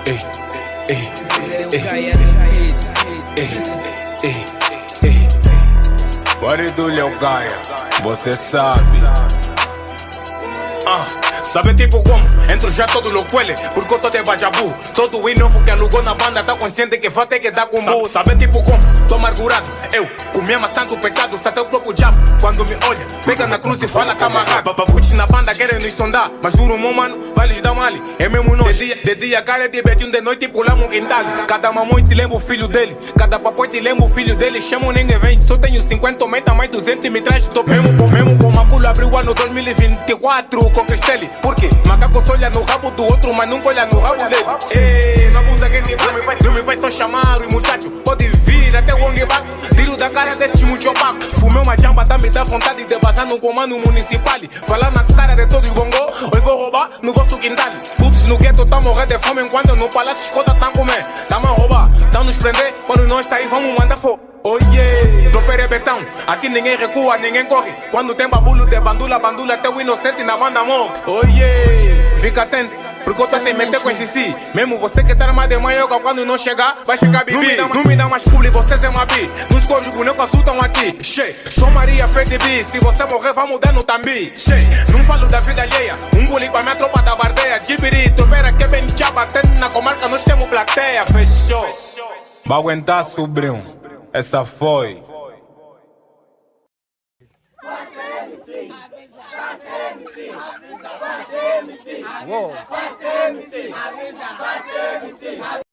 Ei, Guaridulha o Gaia, você sabe. Sabe tipo como? Entro já todo loucuele, porque eu tô de bajabu. Todo o novo que alugou na banda tá consciente que vai ter que dar com bu. Sabe tipo como? Tô amargurado, eu comia tanto pecado, até o próprio diabo quando me olha, pega na cruz e fala tá amarrado. Babuches na banda querem nos sondar, mas juro meu mano, vai lhes dar mal. É mesmo nós, de dia cara de betinho, de noite pulamos um quintal. Cada mamãe te lembra o filho dele, cada papai te lembra o filho dele. Chamam ninguém vem, só tenho 50, aumenta mais 200 e me traz. Tô mesmo com maculo, abriu o ano 2024 com Cristelli. Por quê? Macaco só olha no rabo do outro, mas nunca olha no rabo dele. Ei, não abusa quem te vai, não me vai só chamar o muchacho. Pode vir até o onde vai, tiro da cara desses muito opaco. Fumei uma jamba, tá me dá vontade de passar no comando municipal. Falar na cara de todo o bongo, eu vou roubar no vosso quintal. Todos no gueto tá morrendo de fome, enquanto no palácio escuta tá comer. Tá a roubar, tá nos prender, quando nós sair vamos mandar fogo. Oh yeah, tropa é betão, aqui ninguém recua, ninguém corre. Quando tem babulo de bandula, teu inocente na banda morre. Oh yeah, fica atento, porque eu tô te meter com esse si. Mesmo você que tá armado de manhã, quando não chegar, vai ficar bibi. Não me dá mais publi, vocês é uma bi. Nos corres os bonecos assustam aqui. Che, sou Maria Fede B, se você morrer vai mudar no tambi. Che, não falo da vida alheia, um gole pra minha tropa da bardeia. Gibiri, tropeira que bem chapa, tendo na comarca nós temos plateia. Fechou, vai aguentar sobrinho. Essa foi.